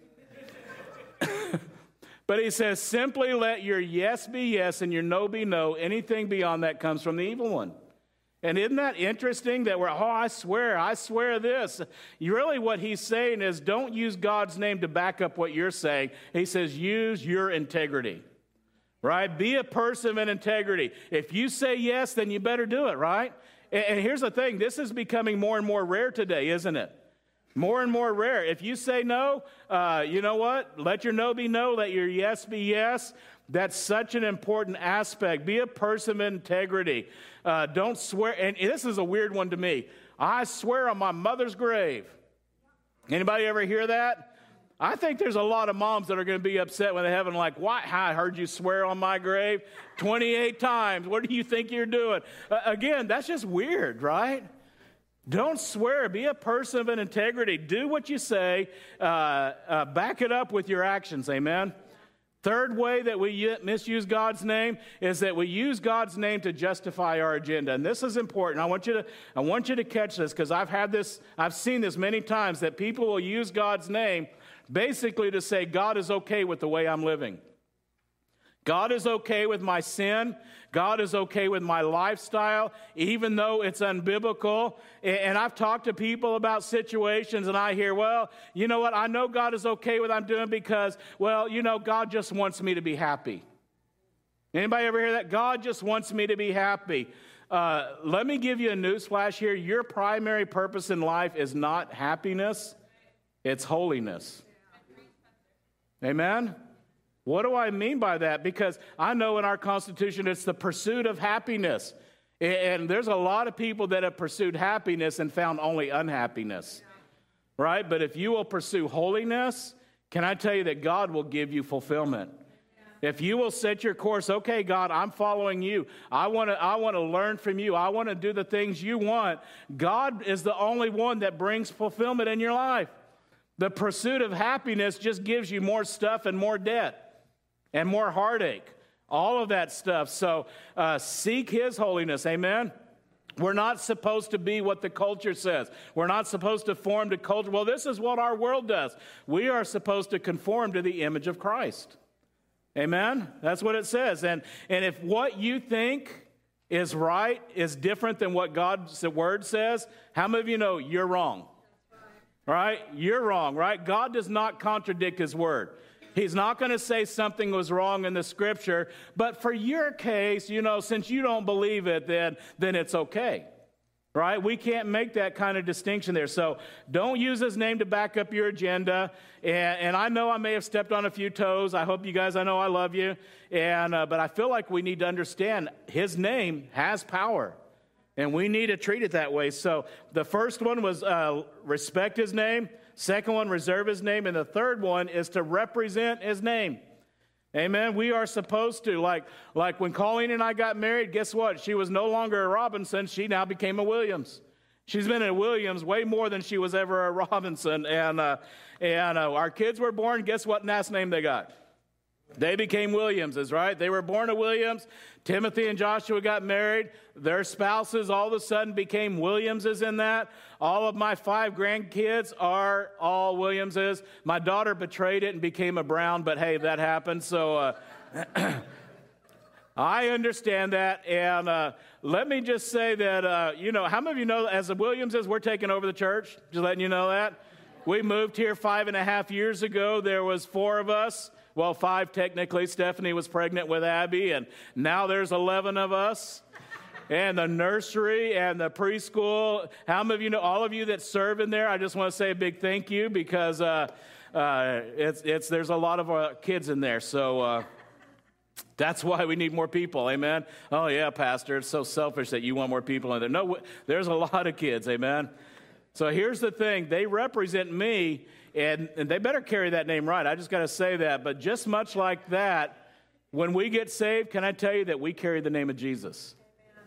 But he says, simply let your yes be yes and your no be no. Anything beyond that comes from the evil one. And isn't that interesting that we're, oh, I swear, I swear this. Really what he's saying is don't use God's name to back up what you're saying. He says use your integrity, right? Be a person of integrity. If you say yes, then you better do it, right? And, and here's the thing. This is becoming more and more rare today, isn't it? More and more rare. If you say no, uh, you know what? Let your no be no. Let your yes be yes. That's such an important aspect. Be a person of integrity. Uh, don't swear. And this is a weird one to me. I swear on my mother's grave. Anybody ever hear that? I think there's a lot of moms that are going to be upset when they have them like, why? I heard you swear on my grave twenty-eight times. What do you think you're doing? Uh, again, that's just weird, right? Don't swear. Be a person of an integrity. Do what you say. Uh, uh, back it up with your actions. Amen. Third way that we misuse God's name is that we use God's name to justify our agenda. And this is important. I want you to, I want you to catch this because I've had this, I've seen this many times that people will use God's name basically to say God is okay with the way I'm living. God is okay with my sin. God is okay with my lifestyle, even though it's unbiblical. And I've talked to people about situations, and I hear, well, you know what? I know God is okay with what I'm doing because, well, you know, God just wants me to be happy. Anybody ever hear that? God just wants me to be happy. Uh, let me give you a news flash here. Your primary purpose in life is not happiness. It's holiness. Amen? What do I mean by that? Because I know in our Constitution it's the pursuit of happiness. And there's a lot of people that have pursued happiness and found only unhappiness. Right? But if you will pursue holiness, can I tell you that God will give you fulfillment? If you will set your course, okay, God, I'm following you. I want to I want to learn from you. I want to do the things you want. God is the only one that brings fulfillment in your life. The pursuit of happiness just gives you more stuff and more debt. And more heartache, all of that stuff. So uh, seek his holiness, amen? We're not supposed to be what the culture says. We're not supposed to form to culture. Well, this is what our world does. We are supposed to conform to the image of Christ. Amen? That's what it says. And, and if what you think is right is different than what God's word says, how many of you know you're wrong? Right? You're wrong, right? God does not contradict his word. He's not going to say something was wrong in the scripture, but for your case, you know, since you don't believe it, then, then it's okay, right? We can't make that kind of distinction there. So don't use his name to back up your agenda. And, and I know I may have stepped on a few toes. I hope you guys, I know I love you. And uh, but I feel like we need to understand his name has power, and we need to treat it that way. So the first one was uh, respect his name. Second one, reserve his name. And the third one is to represent his name. Amen. We are supposed to, like, like when Colleen and I got married, guess what? She was no longer a Robinson. She now became a Williams. She's been at Williams way more than she was ever at Robinson. And, uh, and uh, our kids were born. Guess what last name they got? They became Williamses, right? They were born to Williams. Timothy and Joshua got married. Their spouses all of a sudden became Williamses in that. All of my five grandkids are all Williamses. My daughter betrayed it and became a Brown, but hey, that happened. So uh, I understand that. And uh, let me just say that, uh, you know, how many of you know as the Williamses, we're taking over the church? Just letting you know that. We moved here five and a half years ago. There was four of us. Well, five technically. Stephanie was pregnant with Abby, and now there's eleven of us. And the nursery and the preschool. How many of you know, all of you that serve in there, I just want to say a big thank you because uh, uh, it's, it's, there's a lot of uh, kids in there. So uh, that's why we need more people, amen? Oh, yeah, Pastor, it's so selfish that you want more people in there. No, there's a lot of kids, amen? So here's the thing. They represent me. And, and they better carry that name right. I just got to say that. But just much like that, when we get saved, can I tell you that we carry the name of Jesus? Amen.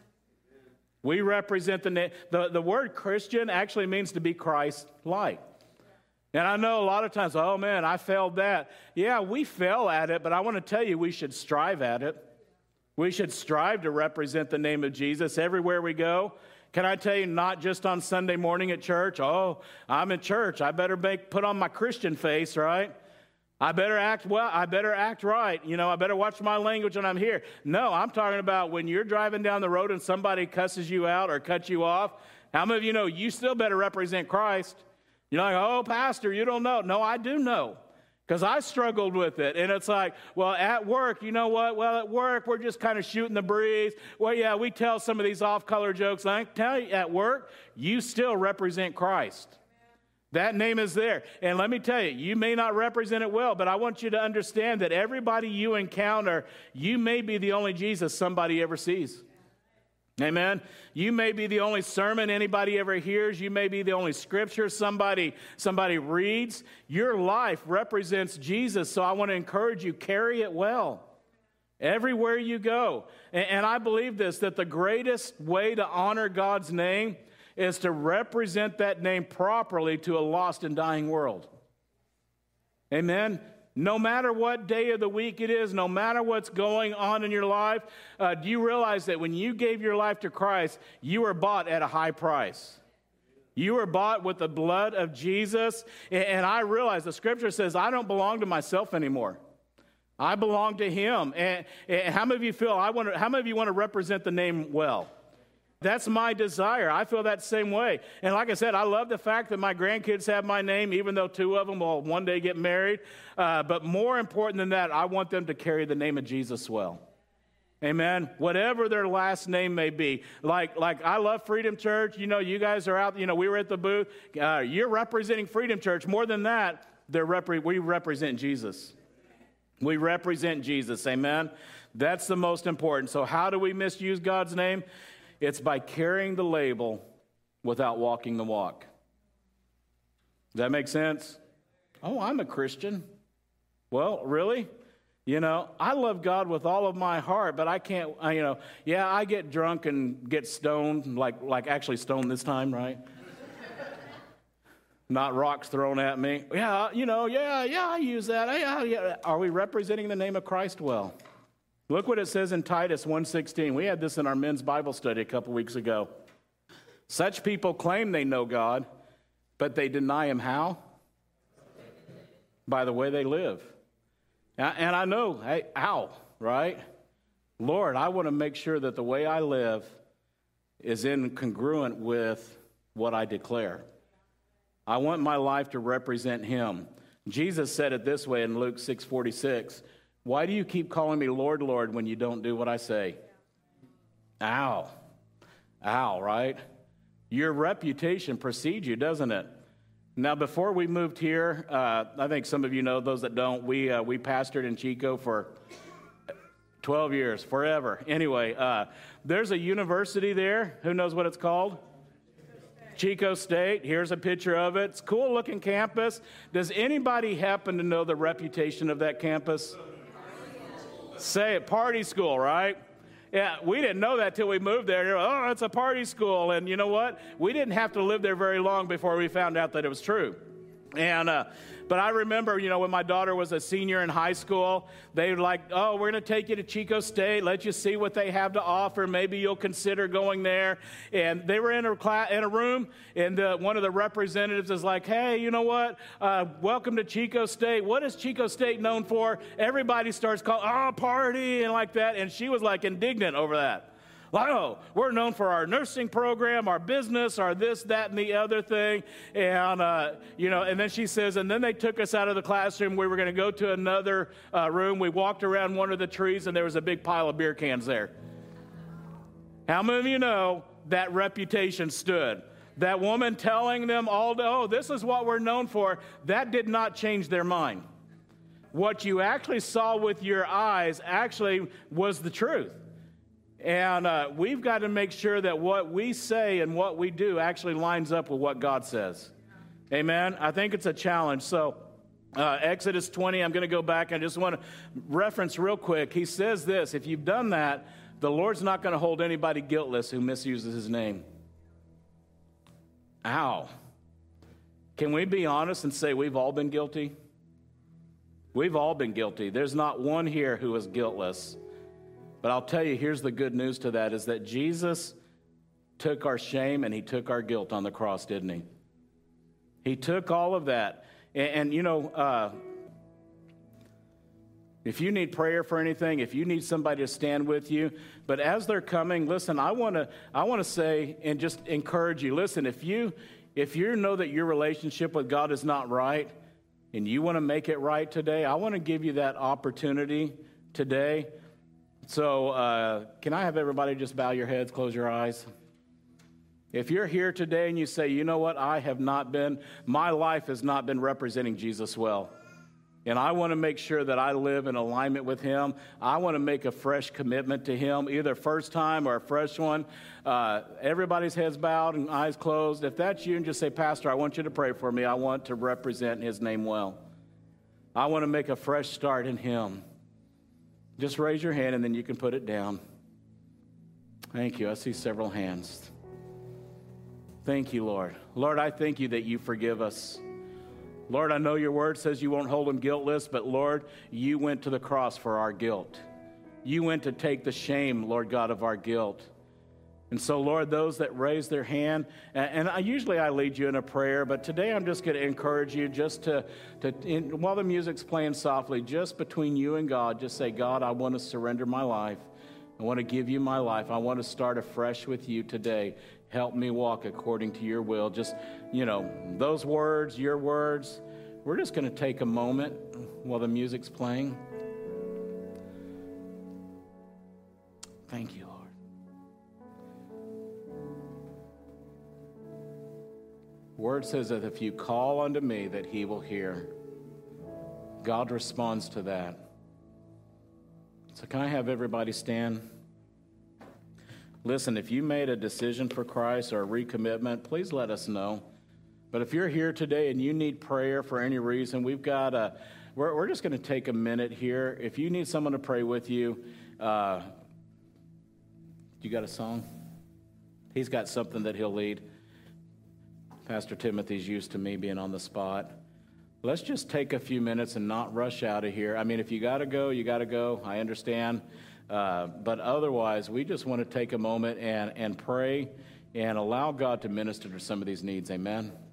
We represent the name. The, the word Christian actually means to be Christ-like. And I know a lot of times, oh, man, I failed that. Yeah, we fail at it, but I want to tell you we should strive at it. We should strive to represent the name of Jesus everywhere we go. Can I tell you, not just on Sunday morning at church? Oh, I'm in church. I better make, put on my Christian face, right? I better act well. I better act right. You know, I better watch my language when I'm here. No, I'm talking about when you're driving down the road and somebody cusses you out or cuts you off. How many of you know you still better represent Christ? You're like, oh, Pastor, you don't know. No, I do know. Because I struggled with it. And it's like, well, at work, you know what? Well, at work, we're just kind of shooting the breeze. Well, yeah, we tell some of these off-color jokes. I tell you, at work, you still represent Christ. That name is there. And let me tell you, you may not represent it well, but I want you to understand that everybody you encounter, you may be the only Jesus somebody ever sees. Amen. You may be the only sermon anybody ever hears. You may be the only scripture somebody somebody reads. Your life represents Jesus, so I want to encourage you, carry it well everywhere you go. And, and I believe this, that the greatest way to honor God's name is to represent that name properly to a lost and dying world. Amen. No matter what day of the week it is, no matter what's going on in your life, uh, do you realize that when you gave your life to Christ, you were bought at a high price? You were bought with the blood of Jesus. And, and I realize the scripture says, I don't belong to myself anymore. I belong to Him. And, and how many of you feel, I want to, how many of you want to represent the name well? That's my desire. I feel that same way. And like I said, I love the fact that my grandkids have my name, even though two of them will one day get married. Uh, but more important than that, I want them to carry the name of Jesus well. Amen. Whatever their last name may be. Like, like I love Freedom Church. You know, you guys are out, you know, we were at the booth. Uh, you're representing Freedom Church. More than that, they're repre- we represent Jesus. We represent Jesus. Amen. That's the most important. So how do we misuse God's name? It's by carrying the label without walking the walk. Does that make sense? Oh, I'm a Christian. Well, really? You know, I love God with all of my heart, but I can't, I, you know, yeah, I get drunk and get stoned, like, like actually stoned this time, right? Not rocks thrown at me. Yeah, you know, yeah, yeah, I use that. Yeah, yeah. Are we representing the name of Christ well? Look what it says in Titus one sixteen. We had this in our men's Bible study a couple weeks ago. Such people claim they know God, but they deny Him how? By the way they live. And I know, hey, ow, right? Lord, I want to make sure that the way I live is incongruent with what I declare. I want my life to represent Him. Jesus said it this way in Luke six forty-six. Why do you keep calling me Lord, Lord, when you don't do what I say? Ow. Ow, right? Your reputation precedes you, doesn't it? Now, before we moved here, uh, I think some of you know, those that don't, we uh, we pastored in Chico for twelve years, forever. Anyway, uh, there's a university there. Who knows what it's called? Chico State. Here's a picture of it. It's a cool-looking campus. Does anybody happen to know the reputation of that campus? Say it, party school, right? Yeah, we didn't know that till we moved there. Oh, it's a party school. And you know what? We didn't have to live there very long before we found out that it was true. And, uh, but I remember, you know, when my daughter was a senior in high school, they were like, oh, we're going to take you to Chico State, let you see what they have to offer. Maybe you'll consider going there. And they were in a class, in a room, and the, one of the representatives is like, hey, you know what? Uh, welcome to Chico State. What is Chico State known for? Everybody starts calling, oh, party, and like that. And she was like indignant over that. Like, oh, we're known for our nursing program, our business, our this, that, and the other thing. And, uh, you know, and then she says, and then they took us out of the classroom. We were going to go to another uh, room. We walked around one of the trees, and there was a big pile of beer cans there. How many of you know that reputation stood? That woman telling them all, oh, this is what we're known for, that did not change their mind. What you actually saw with your eyes actually was the truth. And uh, we've got to make sure that what we say and what we do actually lines up with what God says. Amen? I think it's a challenge. So uh, Exodus twenty, I'm going to go back. I just want to reference real quick. He says this, if you've done that, the Lord's not going to hold anybody guiltless who misuses his name. Ow. Can we be honest and say we've all been guilty? We've all been guilty. There's not one here who is guiltless. But I'll tell you, here's the good news to that, is that Jesus took our shame and he took our guilt on the cross, didn't he? He took all of that. And, and you know, uh, if you need prayer for anything, if you need somebody to stand with you, but as they're coming, listen, I want to I want to say and just encourage you, listen, if you if you know that your relationship with God is not right and you want to make it right today, I want to give you that opportunity today. So uh, can I have everybody just bow your heads, close your eyes? If you're here today and you say, you know what, I have not been, my life has not been representing Jesus well, and I want to make sure that I live in alignment with him, I want to make a fresh commitment to him, either first time or a fresh one. Uh, everybody's heads bowed and eyes closed. If that's you, and just say, Pastor, I want you to pray for me. I want to represent his name well. I want to make a fresh start in him. Just raise your hand and then you can put it down. Thank you. I see several hands. Thank you, Lord. Lord, I thank you that you forgive us. Lord, I know your word says you won't hold them guiltless, but Lord, you went to the cross for our guilt. You went to take the shame, Lord God, of our guilt. And so, Lord, those that raise their hand, and, and I, usually I lead you in a prayer, but today I'm just going to encourage you just to, to in, while the music's playing softly, just between you and God, just say, God, I want to surrender my life. I want to give you my life. I want to start afresh with you today. Help me walk according to your will. Just, you know, those words, your words, we're just going to take a moment while the music's playing. Thank you, Lord. Word says that if you call unto me, that he will hear. God responds to that. So can I have everybody stand? Listen, if you made a decision for Christ or a recommitment, please let us know. But if you're here today and you need prayer for any reason, we've got a, we're, we're just going to take a minute here. If you need someone to pray with you, uh, you got a song? He's got something that he'll lead. Pastor Timothy's used to me being on the spot. Let's just take a few minutes and not rush out of here. I mean, if you got to go, you got to go. I understand. Uh, but otherwise, we just want to take a moment and, and pray and allow God to minister to some of these needs. Amen.